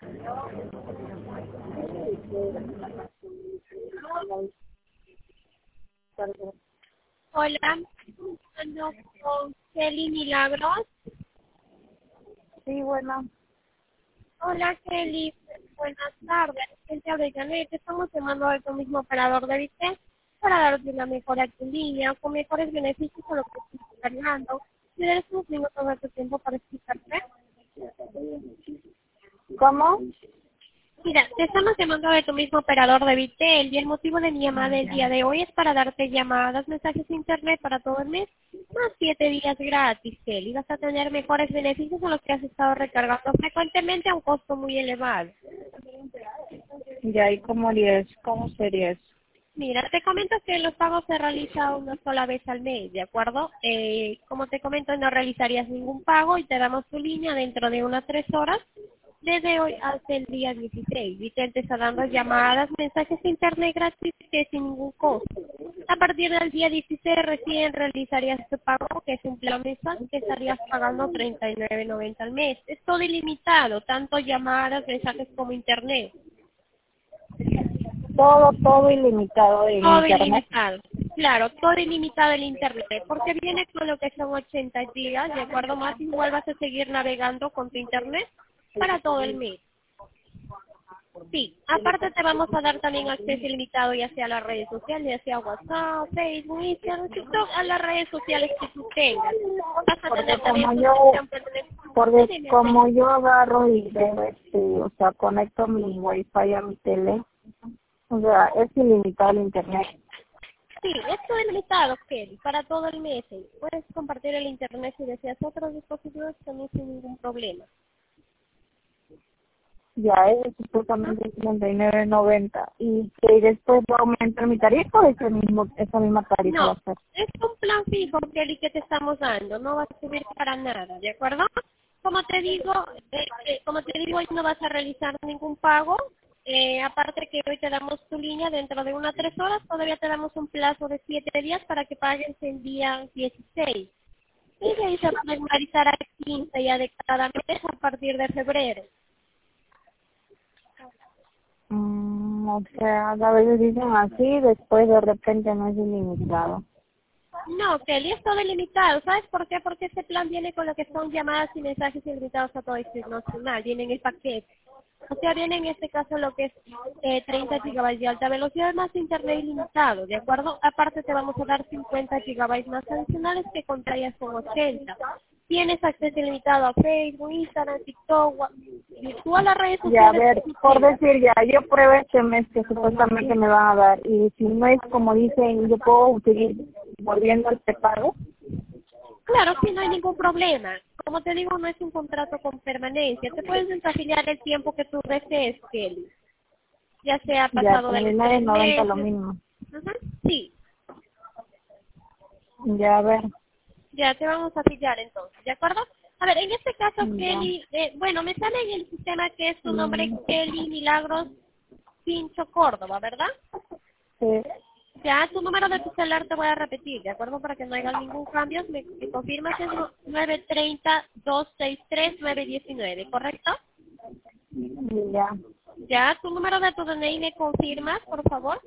Hola, hablando con Kelly Milagros. Sí, bueno, Hola Kelly, buenas tardes. Gente de Janet, estamos llamando de tu mismo operador de VT para darte una mejora a tu línea, con mejores beneficios a lo que estás cargando. ¿Tienes unos minutos de tu tiempo para explicarte? ¿cómo? Mira, te estamos llamando de tu mismo operador de Vitel y el motivo de mi llamada del día de hoy es para darte llamadas, mensajes de internet para todo el mes, más 7 días gratis, Kelly. Vas a tener mejores beneficios a los que has estado recargando frecuentemente a un costo muy elevado. Ya, ¿y cómo sería eso? Mira, te comento que los pagos se realizan una sola vez al mes, ¿de acuerdo? Como te comento, no realizarías ningún pago y te damos tu línea dentro de unas 3 horas, desde hoy hasta el día 16. Vitel te está dando llamadas, mensajes de internet gratis que sin ningún costo. A partir del día 16 recién realizarías tu pago, que es un plan mensual, que estarías pagando 39.90 al mes. Es todo ilimitado, tanto llamadas, mensajes como internet. Todo ilimitado en Todo internet. ilimitado. Claro, todo ilimitado el internet, porque viene con lo que son 80 gigas, de acuerdo, más igual vas a seguir navegando con tu internet para todo el mes. Sí, aparte te vamos a dar también acceso ilimitado ya sea a las redes sociales, ya sea WhatsApp, Facebook, Instagram, TikTok, a las redes sociales que tú tengas. Vas a Porque tener también como yo, suscripción permanente. porque Sí, como yo agarro y veo, o sea, conecto mi wifi a mi tele, o sea, es ilimitado el internet. sí, es todo ilimitado, Kelly, para todo el mes. Puedes compartir el internet si deseas otros dispositivos también sin ningún problema. Ya es supuestamente 59.90 y que después va a aumentar mi tarifa o esa misma tarifa va No, a ser. es un plan fijo, Kelly, que te estamos dando, no va a subir para nada, ¿de acuerdo? Como te digo, hoy no vas a realizar ningún pago, aparte que hoy te damos tu línea dentro de unas 3 horas, todavía te damos un plazo de 7 días para que pagues el día 16. Y de ahí se va a regularizar a 15 ya de cada mes a partir de febrero. O sea, a veces dicen así, después de repente no es ilimitado. No, Kelly, es todo ilimitado. ¿Sabes por qué? Porque este plan viene con lo que son llamadas y mensajes ilimitados a todo destino nacional. Viene en el paquete. O sea, viene en este caso lo que es 30 gigabytes de alta velocidad más internet ilimitado, ¿de acuerdo? Aparte te vamos a dar 50 gigabytes más adicionales que contraías con 80. Tienes acceso ilimitado a Facebook, Instagram, TikTok, todas las redes Ya, a sociales ver, que tú por tengas. decir, ya, yo pruebo este mes que supuestamente me van a dar, y si no es como dicen, yo puedo seguir volviendo a este pago. Claro, sí, no hay ningún problema. Como te digo, no es un contrato con permanencia. Te puedes desafiliar el tiempo que tú desees, Kelly. Ya sea Ya, pasado de los 39.90 lo 3 meses. mismo. Ajá, sí, Ya, a ver, ya te vamos a afiliar entonces, ¿de acuerdo? A ver, en este caso, ya. Kelly, bueno, me sale en el sistema que es tu nombre, Kelly Milagros Pincho Córdoba, ¿verdad? Sí, Ya, tu número de tu celular te voy a repetir, ¿de acuerdo? Para que no haya ningún cambio. Me confirmas es 930-263-919, ¿correcto? ya. Ya, tu número de tu DNI me confirmas, por favor.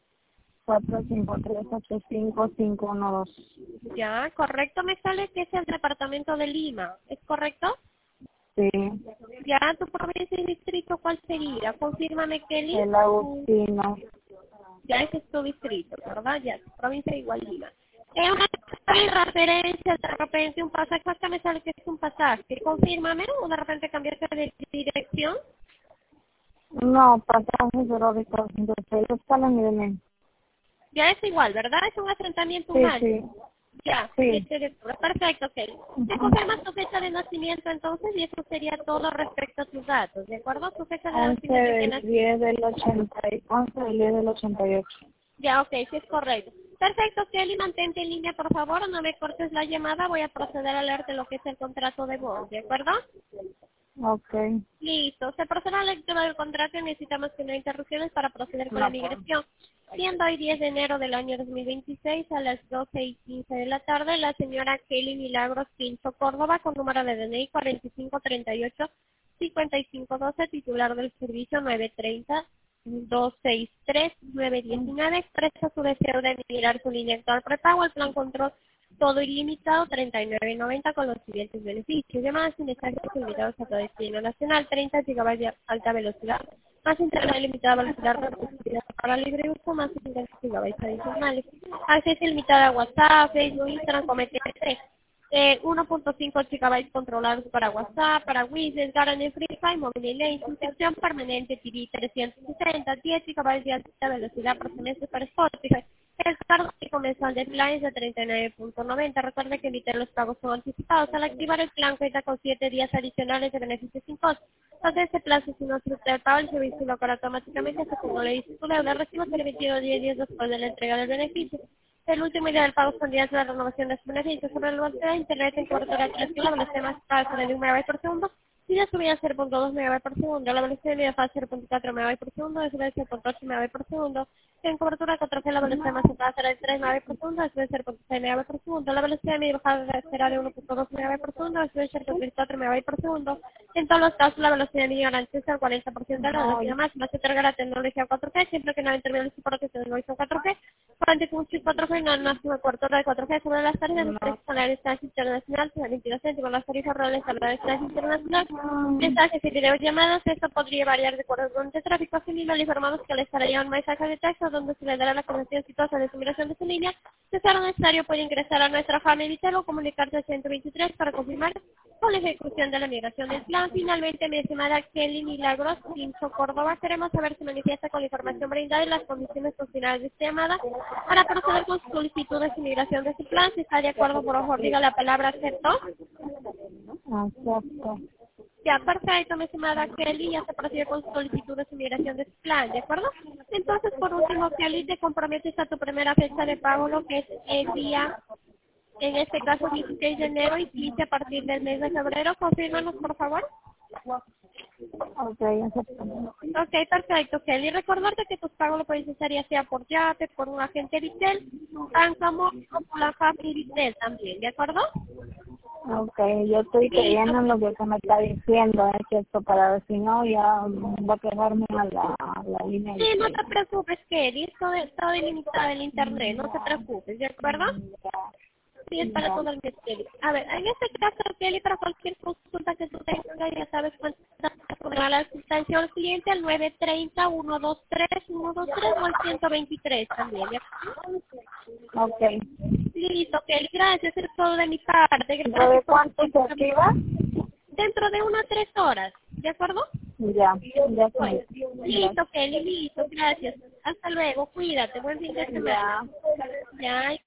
453-85512. Ya, correcto, me sale que es el departamento de Lima, ¿es correcto? Sí, Ya, tu provincia y distrito, ¿cuál sería? Confírmame, Kelly. el Agustino. Ya, ese es tu distrito, ¿verdad? Ya, tu provincia igual Lima. Es una referencia, de repente un pasaje, acá me sale que es un pasaje. Confírmame, o de repente cambiaste de dirección. No, pasajes de Robinson, ellos salen y vienen. Ya es igual, ¿verdad? Es un asentamiento Sí, humano. sí, Ya, sí. 7 de octubre. Perfecto, ok. Te confirmas tu fecha de nacimiento entonces y eso sería todo respecto a tus datos, ¿de acuerdo? Tu fecha de 11 nacimiento y de del nacimiento. 10 del 80, 11 del 10 del 88. Ya, ok, sí es correcto. Perfecto, Kelly, mantente en línea, por favor, no me cortes la llamada, voy a proceder a leerte lo que es el contrato de voz, ¿de acuerdo? Ok. Listo, se procede a la lectura del contrato y necesitamos que no haya interrupciones para proceder con la migración. Siendo hoy 10 de enero del año 2026 a las 12:15 de la tarde, la señora Kelly Milagros Pinto Córdoba con número de DNI 5512, titular del servicio 930-263-919, expresa su deseo de migrar su línea actual prepago al plan control todo ilimitado 39.90 con los siguientes beneficios: llamadas y mensajes ilimitados a todo destino nacional, 30 GB de alta velocidad, más internet ilimitada velocidad reducida para libre uso, más 50 GB adicionales, acceso ilimitado a WhatsApp, Facebook, Instagram, Comete, 1.5 GB controlados para WhatsApp, para Widgets, Garden Free Fire, Mobile Lane, suscripción permanente TV 360, 10 GB de alta velocidad por semestre para Spotify. El cargo comenzó de planes de 39.90. Recuerde que evitar los pagos son anticipados. Al activar el plan cuenta con 7 días adicionales de beneficios sin costo. Entonces, este plazo, si no se el pago, el servicio lo cobra automáticamente hasta que no le dice su deuda. El recibo será emitido 10 días después de la entrega del beneficio. El último día del pago son días de la renovación de su beneficio. Sobre el velocidad de internet en cobertura de 3 km, la velocidad más alta de 1 MB por segundo. Si ya subía a 0.2 MB por segundo, la velocidad de media fase 0.4 MB por segundo, de 0.8 MB por segundo. En cobertura 4G, la velocidad más alta será de 3 MB por segundo, de 0.6 MB por segundo. La velocidad de media bajada será de 1.2 MB por segundo, de 0.4 MB por segundo. En todos los casos, la velocidad media garantía es el 40% de la velocidad máxima. Se otorga la tecnología 4G, siempre que no interviene el soporte que no hizo 4G. Durante un chip 4G, una máxima cobertura de 4G sobre las tarifas de precios a la distancia internacional, 22 céntimos, las tarifas reales a la distancia internacional. Mensajes y videollamadas, esto podría variar de acuerdo con el tráfico. Asimismo, le informamos que le estará un mensaje de texto donde se le dará la conexión exitosa de su migración de su línea. Si será necesario, puede ingresar a nuestra Family Tel o comunicarse al 123 para confirmar con la ejecución de la migración del plan. Finalmente, mi estimada Kelly Milagros, Pincho Córdoba, queremos saber si manifiesta con la información brindada y las condiciones finales de esta llamada para proceder con su solicitud de migración de su plan. Si está de acuerdo, por favor, diga la palabra acepto. Acepto. Ya, perfecto, mi estimada Kelly, ya se procede con su solicitud de migración de su plan, ¿de acuerdo? Entonces, por último, Kelly, te comprometes a tu primera fecha de pago, lo que es el día, en este caso, 16 de enero y 15 a partir del mes de febrero. Confírmanos, por favor. Ok, acepto. Ok, perfecto, Kelly. Recordarte que tus pagos lo puedes hacer ya sea por Yate, por un agente Vitel, Bancamo o por la Family Vitel también, ¿de acuerdo? Ok, yo estoy creyendo en lo que se me está diciendo, es cierto, para ver si no, ya va a quedarme a la línea. Sí, no te preocupes, Kelly, todo ilimitado el internet, no te preocupes, ¿de acuerdo? Sí, es para todo el mes, Kelly. A ver, en este caso, Kelly, para cualquier consulta que tú tengas, ya sabes cuánto a la asistencia al cliente al 930-123-123 o al 123 también, ¿de acuerdo? Ok. Listo, Kelly, gracias, es todo de mi parte. ¿Dentro de cuánto se activa? Dentro de 1 a 3 horas, ¿de acuerdo? Ya, ya Bueno, sé. listo, Kelly, listo, gracias. Hasta luego, cuídate, buen fin de semana. Ya.